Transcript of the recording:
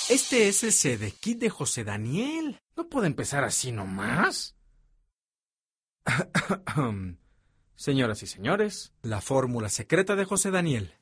Este es el CD Kit de José Daniel. ¿No puede empezar así nomás? Señoras y señores, la fórmula secreta de José Daniel.